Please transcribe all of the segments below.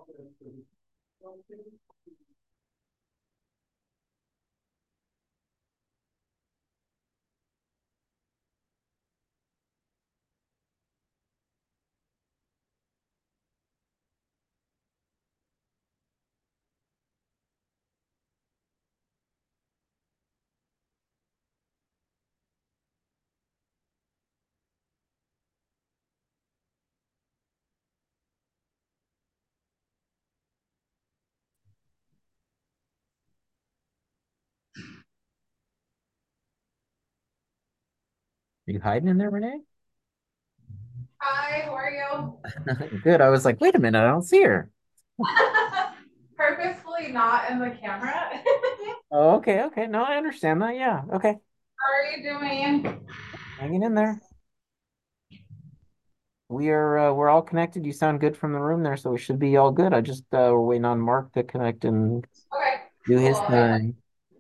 Are you hiding in there, Renee? Hi, how are you? Good. I was like, wait a minute, I don't see her. Purposefully not in the camera. Oh, okay, okay. No, I understand that. Yeah. Okay. How are you doing? Hanging in there. We're all connected. You sound good from the room there, so we should be all good. I just we're waiting on Mark to connect and Okay, do cool. his Okay. thing.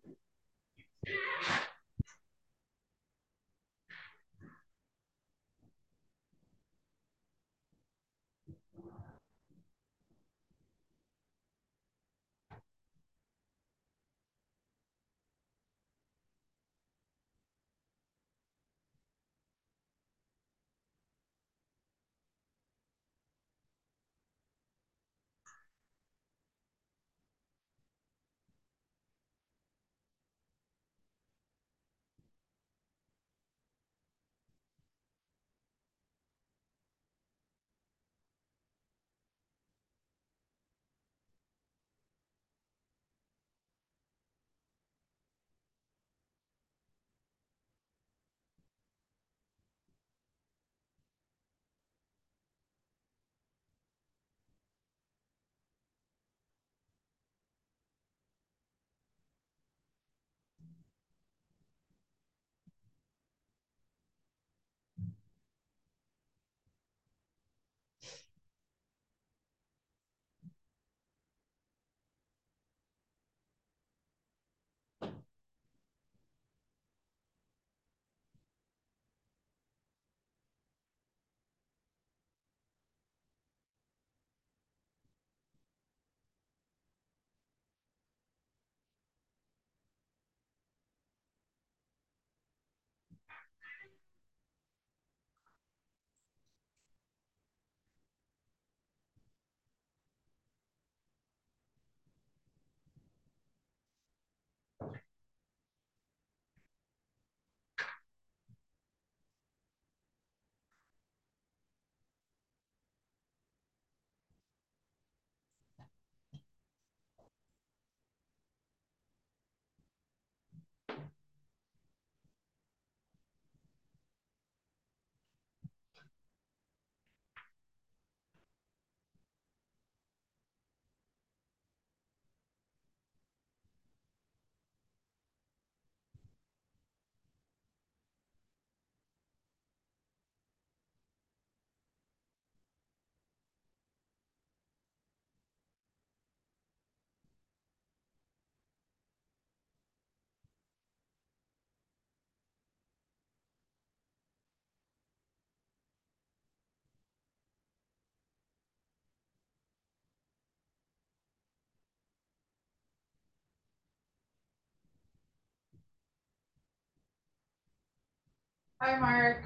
Hi, Mark.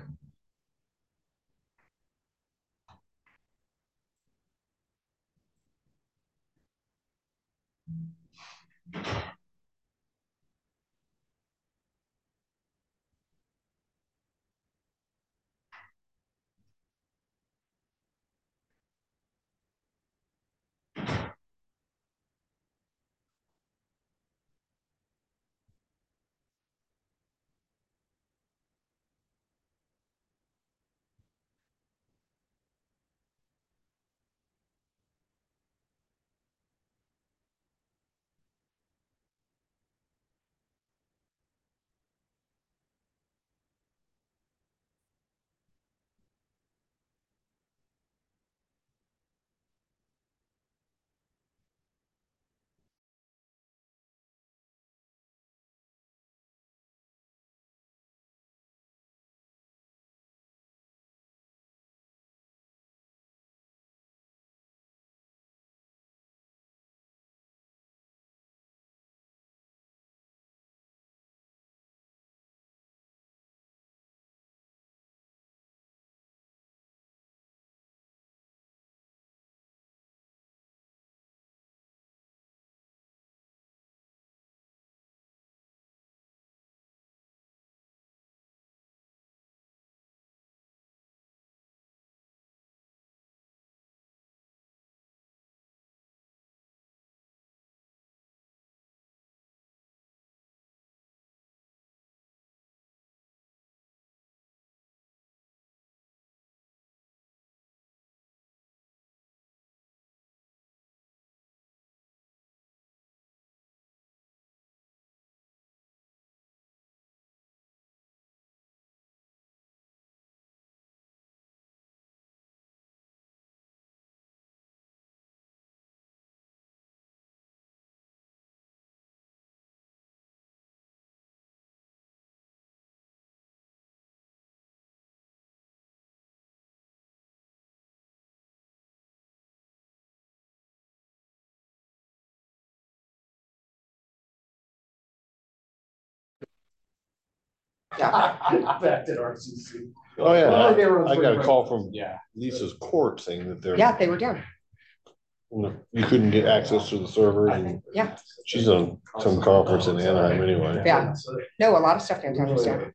Back at RCC. Oh, yeah. Well, they were on I got a spring call break. from Yeah. Lisa's court saying that they're. Yeah, they were down. You couldn't get access to the server and Yeah. she's on some conference in Anaheim anyway. Yeah. No, a lot of stuff downtown was down.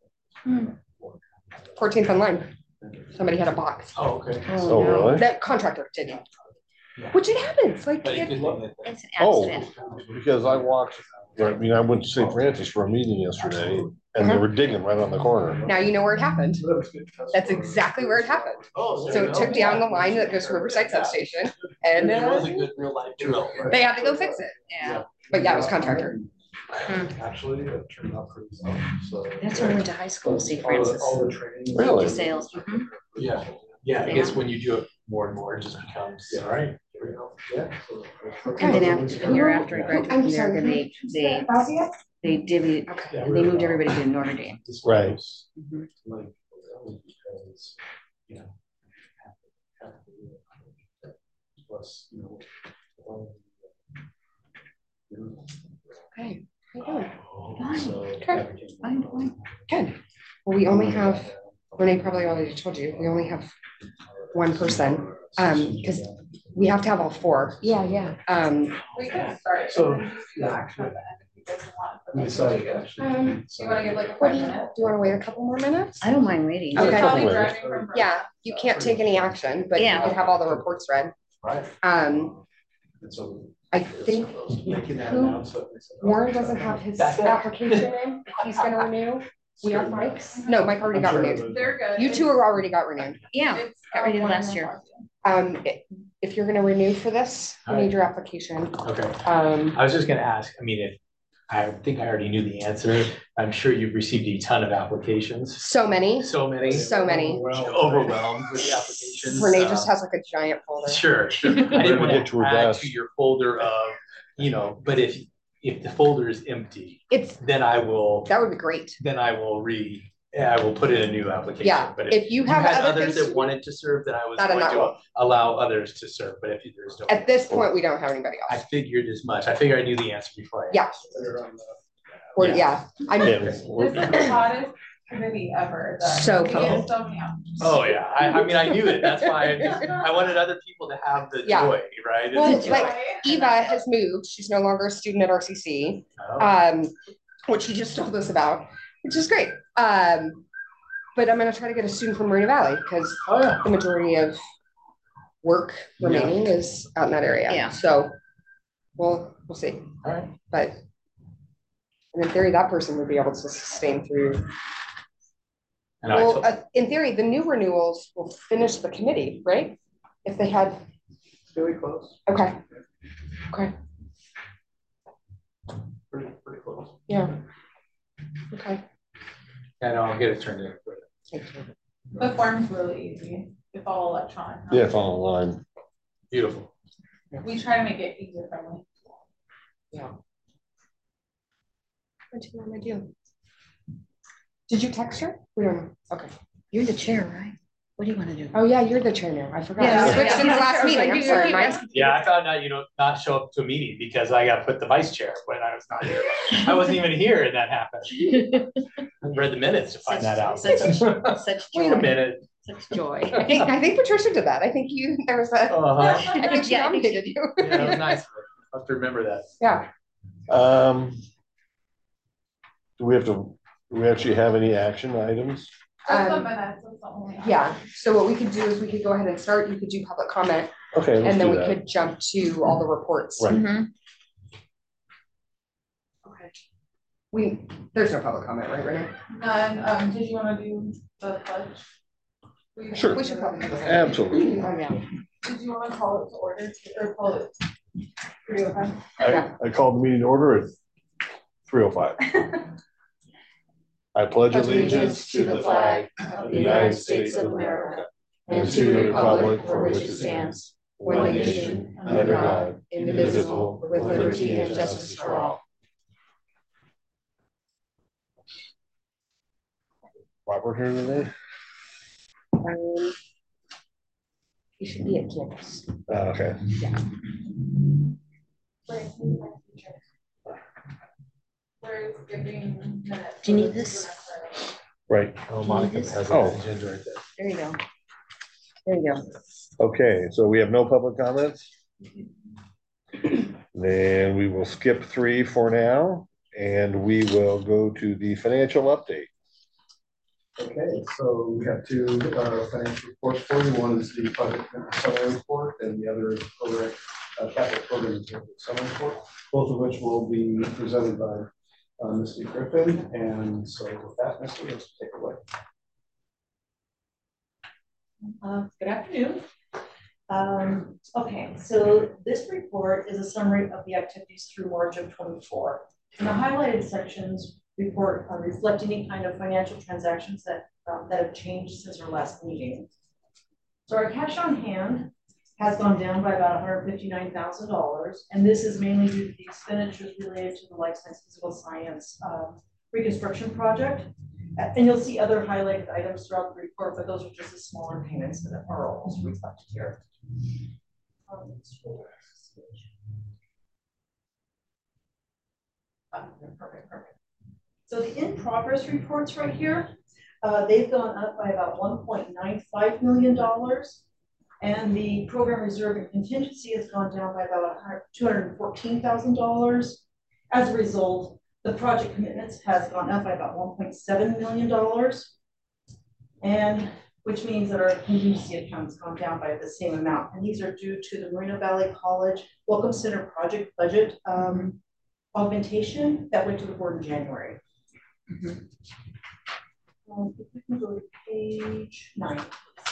14th online. Somebody had a box. Oh, okay. Oh, really? That contractor didn't. Which it happens. Like, But it could be- It's an Oh, accident. because I walked, I mean, I went to St. Francis for a meeting yesterday and they were digging right on the corner. now you know where it happened. That's exactly where it happened. Oh, So it took down the line that goes to Riverside Substation, and It was a good real life drill. Right? they had to go fix it. Yeah. But yeah, it was contractor. Actually, it turned out pretty well. So That's where I went to high school, St. Francis. all the training. Really? Sales. Mhm. Yeah. Yeah. I guess when you do it more and more, it just becomes. Yeah, right. Yeah. And then after, a year after I graduated I'm from sorry. there, they divvied, and they moved everybody to Notre Dame. Right. Mhm. Like, because, you know, plus, you know. Okay. How you doing? So Okay. everything- Fine. Good. Well, we only have, Renee probably already told you, we only have one person, because we have to have all four. Yeah, yeah. We can start. So- and then just do the action at the end if you guys want, but We then decided you- actually. Um, Do you wanna give like a What 5 do you, minute? do you want to wait a couple more minutes? I don't mind waiting. You're Okay. probably Wait. driving from. Yeah, you can't take any action, but you Yeah. can have all the reports read. Right. Um, And so. I think Making that who- announcement. Warren doesn't have his application in, if he's gonna renew. We have Mike's. No, Mike already got renewed. They're good. You two are already got renewed. Yeah, It's, got renewed one last and year. one. If you're gonna renew for this, we need your application. Okay, Um, I was just gonna ask, I mean, if, I think I already knew the answer. I'm sure you've received a ton of applications, so many, so many, so many. overwhelmed with the applications. Renee just has like a giant folder. Sure, sure. I didn't Get want to her to add desk. to your folder of, but if the folder is empty, It's, then I will that would be great. I will put in a new application. Yeah, But if you you have had other others things to that do, wanted to serve, then I was not in going that to role. allow others to serve, but if there's no. At this point, we don't have anybody I else. figured as much. I figured I knew the answer before. Yeah. Or, yeah, I mean, Yeah, This is the hottest committee ever. So We get pumped. so many options. Oh, yeah. I mean, I knew it. That's why I wanted other people to have the Yeah. joy, right? Well, It's- like, Eva has moved. She's no longer a student at RCC, Oh, which she just told us about, which is great. But I'm gonna try to get a student from Marina Valley because oh, yeah. the majority of work remaining is out in that area. Yeah. So we'll see. All right. But in theory, that person would be able to sustain through. And I Well, told- in theory, the new renewals will finish the committee, right? If they had, Really close, okay. Okay, pretty close. yeah. Okay. and I'll get it turned in. Thank you. The form's really easy. It's all electronic. Yeah, it's online. Beautiful. We try to make it user friendly. What do you want to do? Did you text her? We don't know. Okay. You're the chair, right? What do you want to do? Oh, yeah, you're the chair now. I forgot. Yeah. You switched since Yeah. last meeting. I'm You- sorry, you- Mike. Yeah, I found out not show up to a meeting because I got put the vice chair when I was not here. I wasn't even here and that happened. I read the minutes to find that out. Such Wait a joy, minute. such joy. I think Patricia did that. I think there was a, Uh-huh. I think she Yeah, I think nominated you. Yeah, that was nice. I'll have to remember that. Yeah. Do we actually have any action items? Just the Um, minutes is the only. Yeah, so what we could do is we could go ahead and start. You could do public comment Okay, let's and then do we that. could jump to all the reports. Right. Mhm. Okay. There's no public comment, right, Renee? None, did you wanna do the pledge? Sure. We should probably do that. Absolutely. Oh, yeah. Did you wanna call it to order or call it? 3:05? I called the meeting to order at 3:05. I pledge allegiance to the flag of the United States of America and to the republic for which it stands, one nation, under God, indivisible, with liberty and justice for all. Robert here today? You should be at campus. Okay. Where's giving minutes? Do you need this? Right. Oh, Monica has Oh. an agenda right there. There you go. There you go. Okay, so we have no public comments. Then we will skip 3 for now, and we will go to the financial update. Okay, so we have two financial reports for you. One is the project summary report, and the other is program, capital program summary report, both of which will be presented by Misty Griffin. And so with that, Misty, let's take it away. Good afternoon. Okay, so this report is a summary of the activities through March of 24. And the highlighted sections report reflect any kind of financial transactions that have changed since our last meeting. So our cash on hand has gone down by about $159,000, and this is mainly due to the expenditures related to the Life Science Physical Science reconstruction project. And you'll see other highlighted items throughout the report, but those are just the smaller payments that are also reflected here. Perfect. So the in-progress reports right here, they've gone up by about $1.95 million. And the program reserve and contingency has gone down by about $214,000. As a result, the project commitments has gone up by about $1.7 million. And which means that our contingency account has gone down by the same amount. And these are due to the Moreno Valley College Welcome Center project budget augmentation that went to the board in January. If we can go to page 9.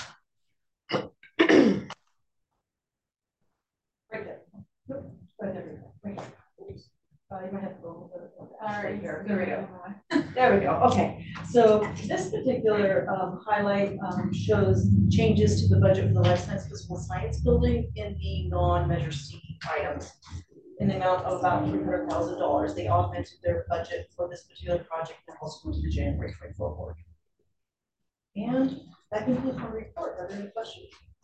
Right there. Right there. Right here. You might have to go a little bit. All right, here. There we go. There we go. Okay. So this particular highlight shows changes to the budget for the Life Science Physical Science building in the non-Measure C items in the amount of about $300,000. They augmented their budget for this particular project and also went to the January 24 board. And that concludes my report. Are there any questions?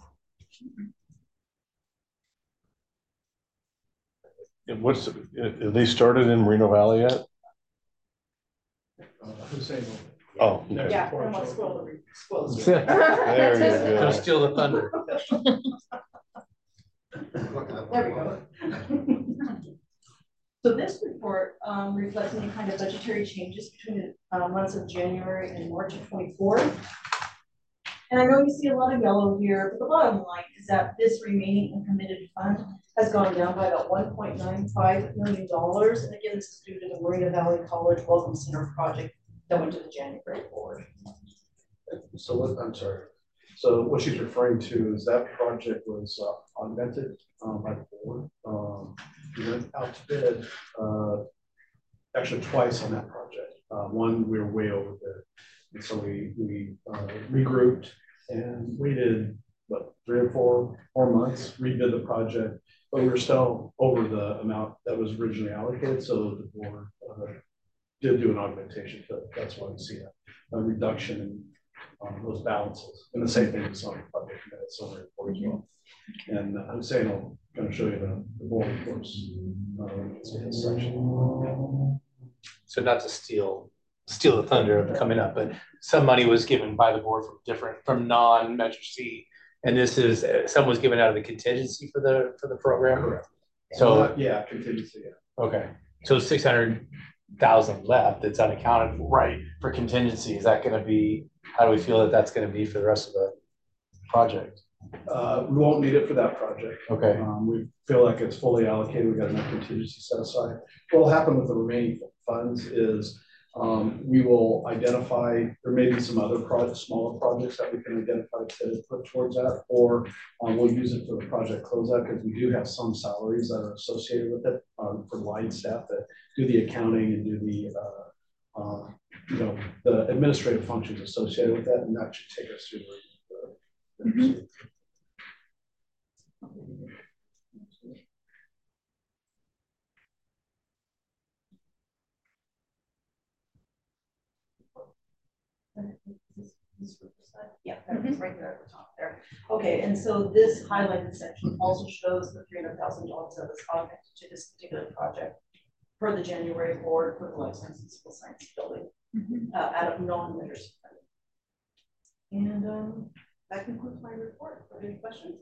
And what's, have they started in Moreno Valley yet? Hussein. Oh, okay. Yeah, I don't want to spoil the There you go. Don't steal the thunder. There we go. So this report reflects any kind of budgetary changes between the months of January and March of 24. And I know you see a lot of yellow here, but the bottom line is that this remaining uncommitted fund has gone down by about $1.95 million. And again, this is due to the Moreno Valley College Welcome Center project that went to the January board. So what, I'm sorry. So what she's referring to is that project was augmented by the board. We went out to bid actually twice on that project. One, we were way over bid. And so we regrouped and waited, what, 3 or 4 months, redid the project, but we were still over the amount that was originally allocated. So the board did do an augmentation. So that's why we see a reduction in those balances. And the same thing with some public minutes on the report as well. And I'm saying I'll kind of show you the board reports in this section. So not to steal the thunder of coming up, but some money was given by the board from non-Measure C, and this is some was given out of the contingency for the program. Correct. So yeah, contingency. Yeah. Okay, so 600,000 left that's unaccounted for, right, for contingency. Is that going to be? How do we feel that that's going to be for the rest of the project? We won't need it for that project. Okay. We feel like it's fully allocated. We got enough contingency set aside. What will happen with the remaining funds is we will identify, there may be some other smaller projects that we can identify to put towards that, or we'll use it for the project closeout because we do have some salaries that are associated with it for line staff that do the accounting and do the the administrative functions associated with that, and that should take us through the Yeah, that's right there at the top there. Okay, and so this highlighted section also shows the $300,000 that was augmented to this particular project for the January board for the Life Science and Physical Science building. out of non-literacy funding. And that concludes my report. Are there any questions?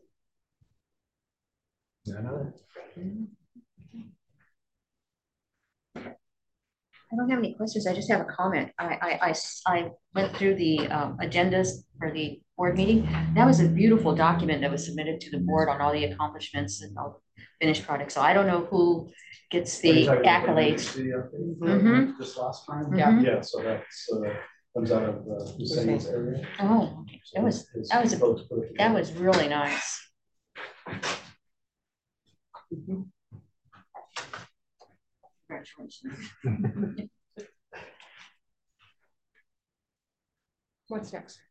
I don't have any questions. I just have a comment. I went through the agendas for the board meeting. That was a beautiful document that was submitted to the board on all the accomplishments and all the finished products. So I don't know who gets the accolades. Mhm. This last time? Yeah. Yeah, so that's, comes out of Hussein's area. Oh, okay. That was really nice. Congratulations. What's next?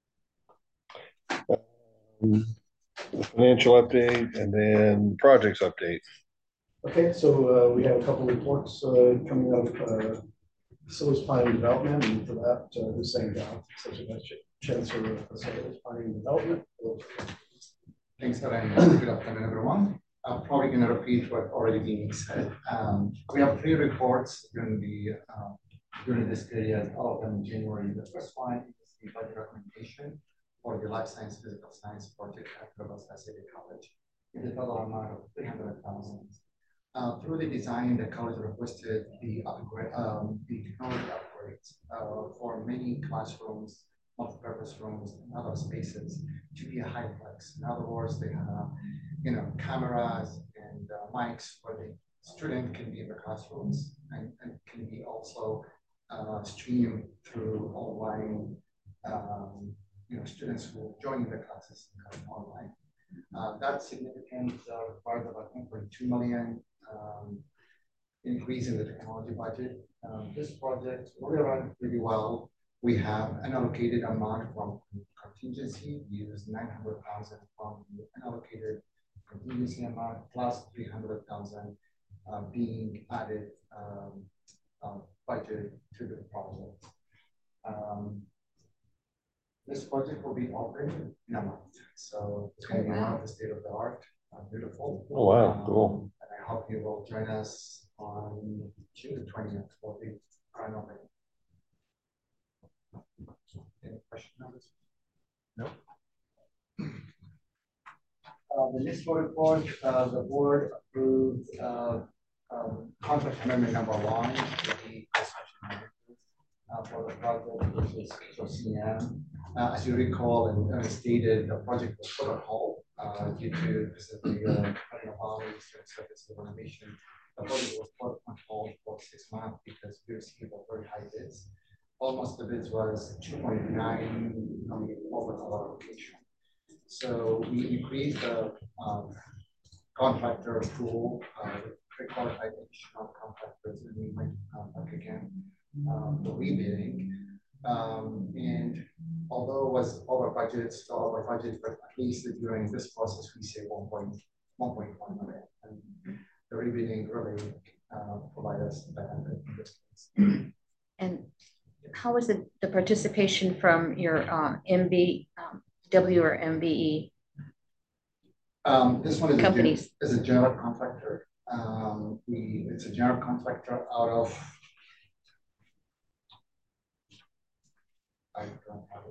The financial update and then projects update. Okay, so we have a couple reports coming out of facilities planning and development, and for that, Hussein Dowd, Associate Vice Chancellor of Facilities Planning and Development. Thanks, Aaron. Good afternoon, everyone. I'm probably going to repeat what already being said. We have 3 reports during this period, all of them in January. The first one is the budget recommendation for the Life Science Physical Science project at Robusta City College in the total amount of $300,000. Through the design, the college requested the technology upgrades for many classrooms, multi-purpose rooms, and other spaces to be a high flex. In other words, they have, cameras and mics where the student can be in the classrooms and can be also streamed through online. Students who join the classes online. That's significant, required about $1.2 million increase in the technology budget. This project will run really well. We have an allocated amount from contingency. We use $900,000 from the unallocated contingency amount plus $300,000 being added budget to the project. This project will be operated in a month, so it's going to be one of the state of the art, beautiful. Oh, wow, cool. And I hope you will join us on June 20th for the grand opening. Any questions on this? No. The next report, the board approved contract amendment number 1 with the construction for the project, which is CM. As you recall, and stated, the project was put on hold due to the surface renovation. The project was put on hold for 6 months because we received a very high bids. Almost the bids was 2.9 million over our location. So we increased the contractor pool, pre-qualified additional contractors, and we went back again the rebidding. And although it was over budget, still over budget, but at least during this process, we say 1.1 million. And the rebidding really provided us benefit in this case. And how was the participation from your MBW or MBE? This one is companies? Is a general contractor. It's a general contractor out of. I don't have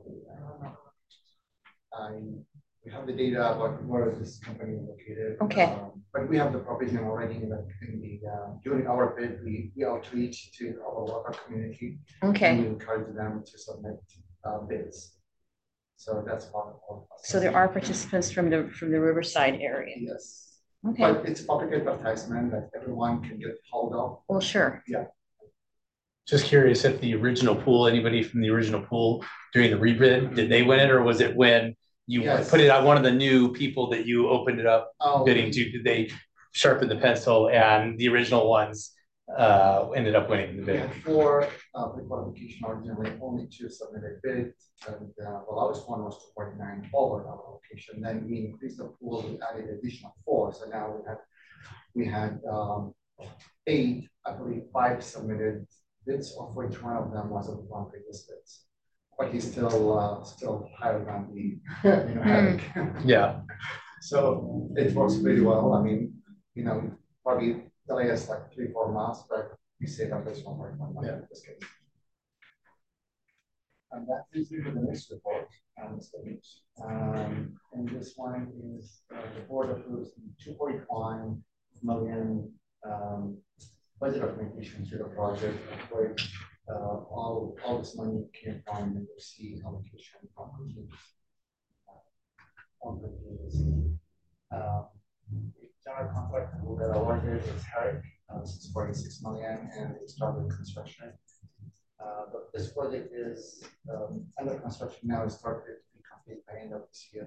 it. We have the data about where this company is located. Okay. But we have the provision already during our bid, we outreach to our local community. Okay. And we encourage them to submit bids. So that's part of all. So there are participants from the Riverside area. Yes. Okay. But it's public advertisement that everyone can get hold of. Well, sure. Yeah. Just curious if the original pool, anybody from the original pool during the rebid, did they win it, or was it when you put it out, one of the new people that you opened it up bidding to, did they sharpen the pencil and the original ones ended up winning the bid? We had 4 pre-qualification originally, only 2 submitted bids, and the lowest one was 2.9 over our location. Then we increased the pool, we added additional 4, so now we had 8, I believe 5 submitted bids, of which one of them was a one previous bids. But he's still higher than the Yeah. So it works pretty well. I mean, probably delay us like 3-4 months, but we say that there's 1.1 million in this case. And that leads me to the next report. And this one is the board approves the 2.1 million budget augmentation to the project, where all this money came from the C allocation from the general contractor who got awarded is Herrick, it's 46 million, and it started construction. But this project is under construction now, is targeted to be complete by end of this year.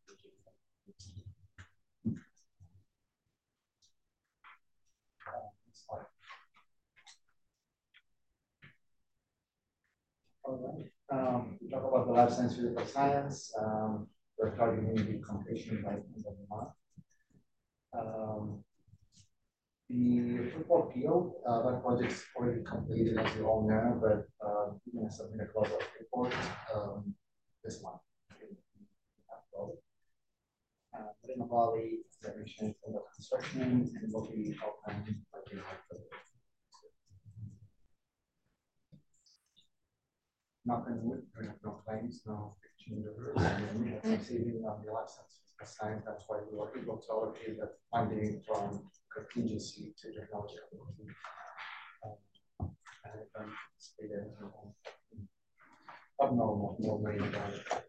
All right. We talk about the life science, physical science. We're targeting the completion by end of the month. The football field, that project's already completed, as you all know, but we're going to submit a closeout report this month. Marina Valley, as I mentioned, under construction, and will be open by the Knock on wood, we have no claims, no change orders, and we have receiving on the license assigned. That's why we were able to allocate that funding from contingency to technology. And stated abnormal, no way about it.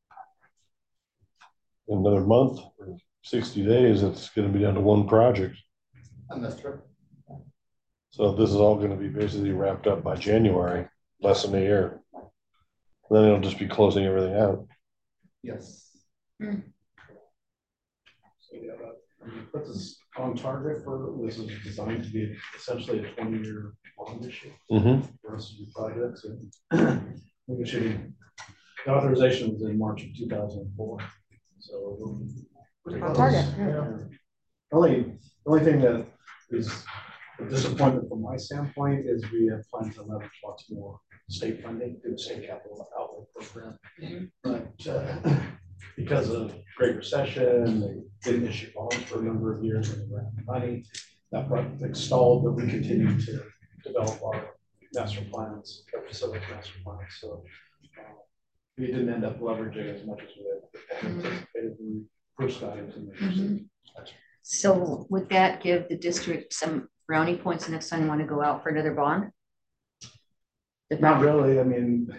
Another month or 60 days, it's going to be down to one project. And that's true. So this is all going to be basically wrapped up by January, less than a year. Then it'll just be closing everything out. Yes. So yeah, that puts us on target for, this is designed to be essentially a 20-year bond issue for us to do projects. And we should, the authorization was in March of 2004. So we're On target. yeah. The only thing that is a disappointment from my standpoint is we have planned to leverage lots more state funding through the state capital outlay program. But because of Great Recession, they didn't issue bonds for a number of years and they ran out of money. That project stalled, but we continue to develop our master plans, our facility master plans. So we didn't end up leveraging as much as we had anticipated when we first got into the So would that give the district some brownie points the next time you want to go out for another bond? Not really. I mean,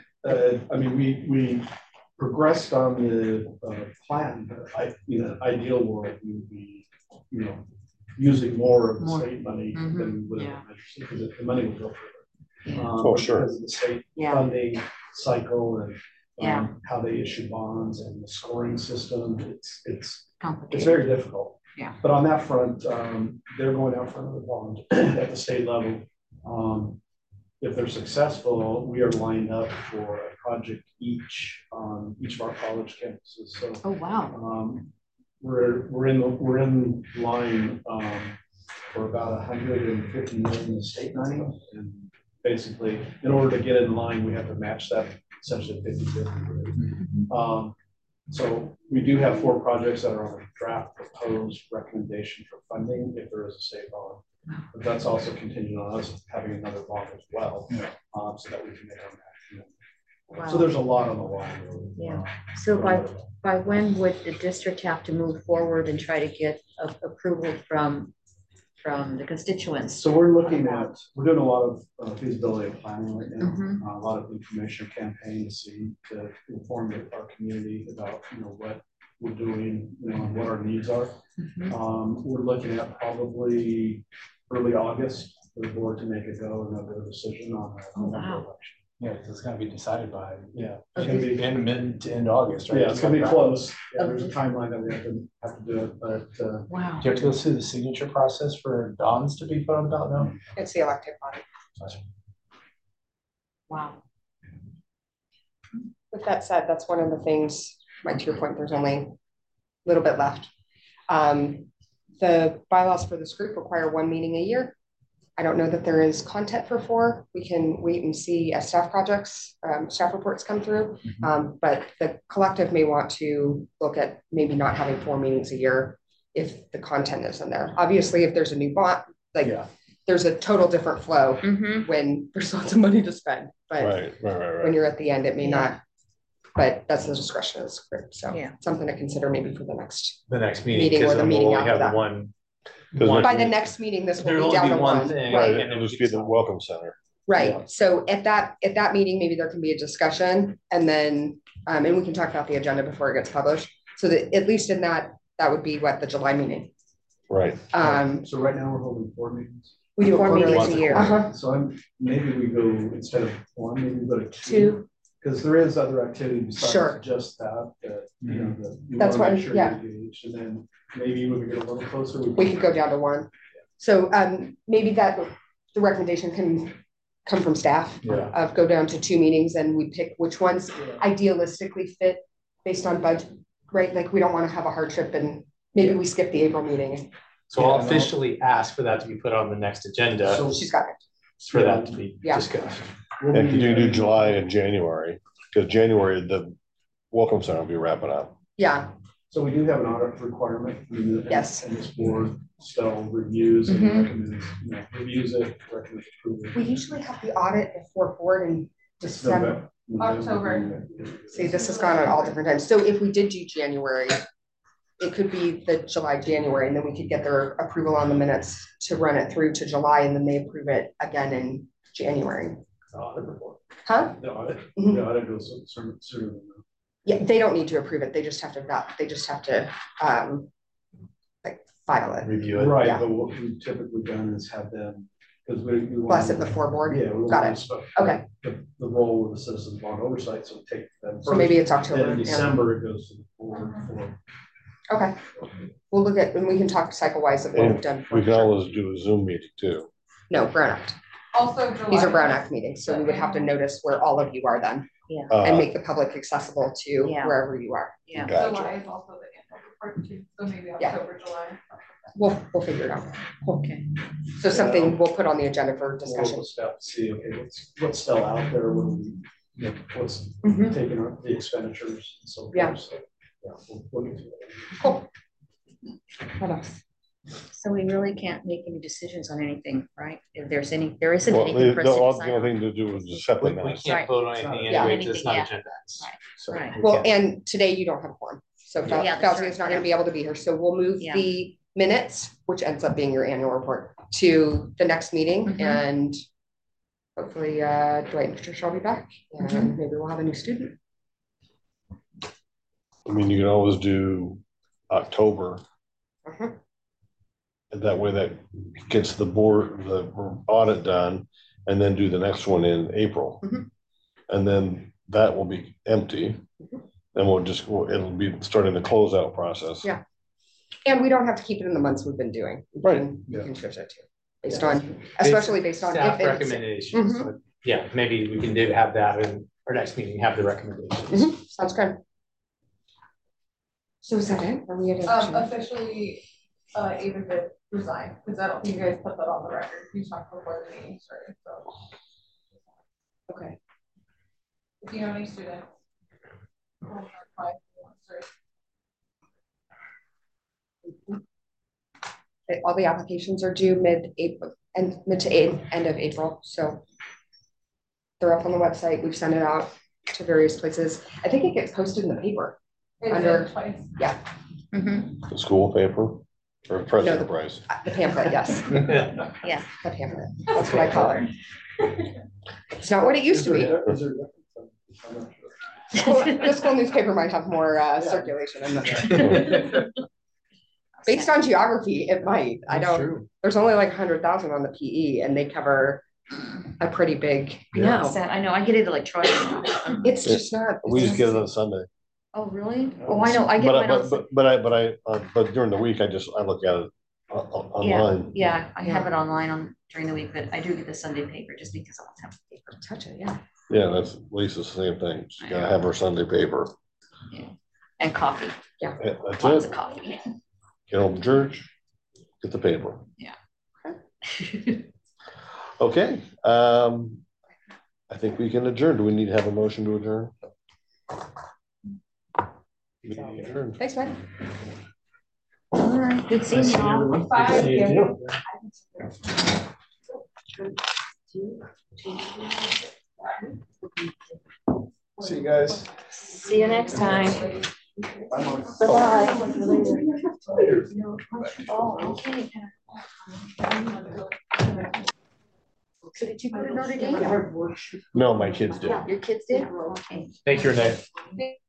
we progressed on the plan. But ideal world, we would be, using more of the state money than with because the money would go further. Sure. Because of the state funding cycle and how they issue bonds and the scoring system, it's very difficult. Yeah. But on that front, they're going out for another bond at the state level. If they're successful, we are lined up for a project each on each of our college campuses. So, oh wow, we're in line for about 150 million in state money, and basically, in order to get in line, we have to match that essentially 50-50. So we do have 4 projects that are on a draft proposed recommendation for funding if there is a state bond. But that's also contingent on us having another bond as well, so that we can make our match. wow. So there's a lot on the line. Really. Yeah. So by when would the district have to move forward and try to get approval from the constituents? So we're doing a lot of feasibility planning right now, a lot of information campaign to inform our community about what we're doing, and what our needs are. We're looking at probably early August for the board to make a go decision on the election. Yeah, it's going to be decided by, It's going to be mid to end August, right? Yeah, it's going to be close. Yeah, there's a timeline that we have to do it, but Wow. Do you have to go through the signature process for Don's to be put on ballot now? It's the elected body. Wow. With that said, that's one of the things, to your point, there's only a little bit left. The bylaws for this group require 1 meeting a year. I don't know that there is content for 4. We can wait and see as staff reports come through. But the collective may want to look at maybe not having 4 meetings a year if the content isn't there. Obviously, if there's a new bond, there's a total different flow when there's lots of money to spend, but when you're at the end, it may not, but that's the discretion of the script. So something to consider maybe for the next meeting, or the meeting after after that. One, by the next meeting, this will be down to one thing. Right, and it'll just be the welcome center. Right. Yeah. So at that meeting, maybe there can be a discussion, and then and we can talk about the agenda before it gets published. So that at least in that would be what the July meeting. Right. So right now we're holding 4 meetings. We do 4 meetings a year. So maybe we go instead of 1, maybe we go to 2. Because there is other activity besides just that you know, that that's why sure engaged, and then maybe when we get a little closer, we could go down to 1. So maybe that the recommendation can come from staff of go down to 2 meetings, and we pick which ones idealistically fit based on budget, right? Like we don't want to have a hardship, and maybe we skip the April meeting. So I'll officially ask for that to be put on the next agenda. So she's got it. For that to be discussed. And you do July and January, because January, the welcome center will be wrapping up. Yeah. So we do have an audit requirement. Yes. And this board still reviews and recommends, reviews it, recommends approval. We usually have the audit before board in December. October. See, this has gone at all different times. So if we did do January, it could be the July, January, and then we could get their approval on the minutes to run it through to July, and then they approve it again in January. Huh? The audit goes sooner than that. Yeah, they don't need to approve it. They just have to like file it. Review it. Right, Yeah. but what we've typically done is have them, because we Bless it before board. Yeah, we Got want it. to Okay. the role of the citizens bond oversight, so we take them So maybe it's October. Then in December it goes to the board for. Okay. We'll look at, and we can talk cycle wise of what we've done. We can always do a Zoom meeting too. No, Brown Act. Also, July. These are Brown Act meetings, so we would have to notice where all of you are then. Yeah. And make the public accessible to wherever you are. Yeah. Gotcha. July is also the annual report too, so maybe Yeah. October, July. We'll figure it out. Okay. So something we'll put on the agenda for discussion. We'll step to see, okay, what's still out there, what do we, what's taking on the expenditures and so forth. Yeah. So, we'll get to that. Cool. What else? So we really can't make any decisions on anything, right? If there isn't Well, anything for us to the decide only on. thing to do is just set the We minutes. can't vote on anything Yeah. anyway, because it's not Anything, agenda. Right. So Right. we Well, can't. and today you don't have a quorum, so Yeah, that's Fauzi right. is not gonna be able to be here, so we'll move Yeah. the minutes, which ends up being your annual report, to the next meeting, and hopefully Dwight and Patricia will be back, and maybe we'll have a new student. I mean, you can always do October. And that way that gets the board, the audit done, and then do the next one in April. And then that will be empty. And it'll be starting the closeout process. Yeah. And we don't have to keep it in the months we've been doing. Right. We can switch it too, especially based on Staff if it's, recommendations. So, yeah, maybe we can have that in our next meeting, have the recommendations. sounds good. So is that it? Are we at action? Officially, Ava did resign, because I don't think you guys put that on the record. You talked before the meeting started, so. Okay. If you know any students. All the applications are due mid-April and mid to end of April, so they're up on the website. We've sent it out to various places. I think it gets posted in the paper. Twice. Yeah. The school paper or press No, enterprise. The pamphlet, yes. Yeah. The pamphlet. That's what I call her. It's not what it used to be. Is there I'm not sure. The school newspaper might have more circulation in them. Based on geography, it might. I don't. True. There's only like 100,000 on the PE, and they cover a pretty big. No, I know. I get it electronic now. It's just not. We just get it on Sunday. Oh, really? Oh, I know. I get mine on. But during the week, I look at it online. Yeah, I have it online during the week, but I do get the Sunday paper just because I want to have the paper. Touch it, yeah. Yeah, that's Lisa's same thing. She's gotta have her Sunday paper. Yeah. And coffee. Yeah. That's Lots it. of coffee. Get home from church, get the paper. Yeah. Okay. I think we can adjourn. Do we need to have a motion to adjourn? Meeting adjourned. Thanks, man. All right. Good seeing you all. Bye. Good to see you too. See you guys. See you next time. Bye, Mom. Bye-bye. Oh, okay. So did you go to Notre Dame? No, my kids did. Your kids did? Okay. Thank you, Renee.